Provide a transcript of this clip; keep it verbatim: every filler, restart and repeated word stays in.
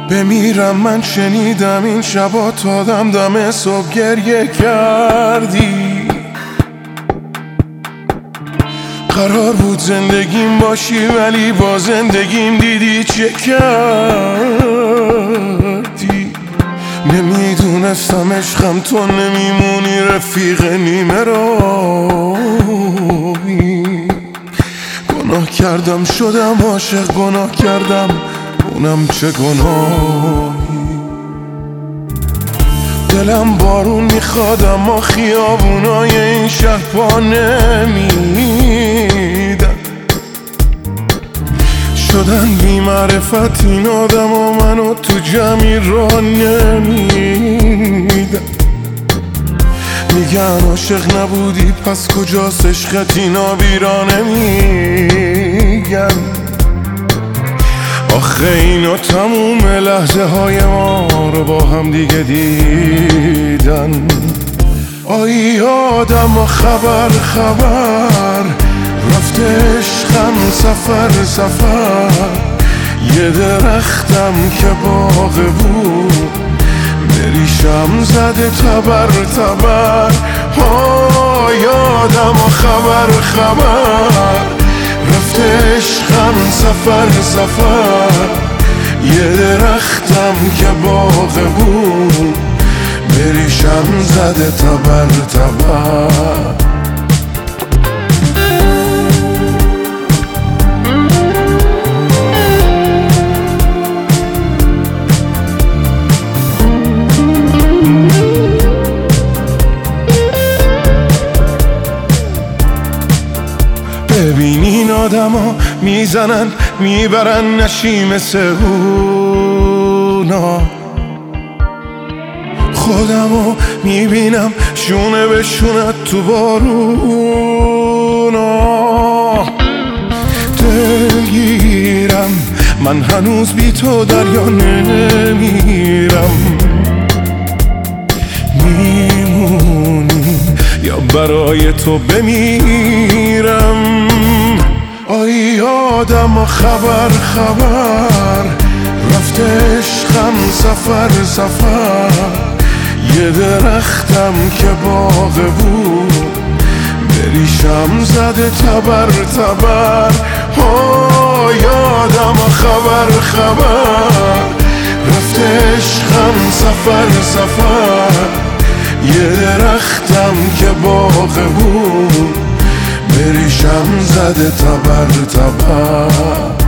بمیرم من شنیدم این شبا تا دم دم صبح گریه کردی. قرار بود زندگیم باشی ولی با زندگیم دیدی چه کردی. نمیدونستم عشقم تو نمیمونی رفیق نیمه راهی. گناه کردم شدم عاشق، گناه کردم اونم چه گناهی. دلم بارون میخواد اما خیابونای این شهر پا نمیدن. شدن بی معرفت این آدم و منو تو جمعی را نمیدن. میگن عاشق نبودی پس کجاست عشقت، اینا بیرا نمیگن. آخه اینا تموم لحظه های ما رو با هم دیگه دیدن. آی آدم و خبر خبر رفته عشقم سفر سفر. یه درختم که باغ بود بریشم زده تبر تبر. آی آدم و خبر خبر رفته عشقم سفر سفر. یه درختم که باغ بود بریشم زده تبر تبر. ببین این آدم ها میزنن میبرن نشی مثل اونا. خودمو میبینم شونه به شونه تو بارونا. دلگیرم من هنوز بی تو دریا نمیرم. میمونی یا برای تو بمیرم. آی آدم و خبر خبر رفته عشقم سفر سفر. یه درختم که باغ بود بریشم زده تبر تبر. آی آدم و خبر خبر رفته عشقم سفر سفر. یه درختم که باغ بود بریشم زده تبر تبر.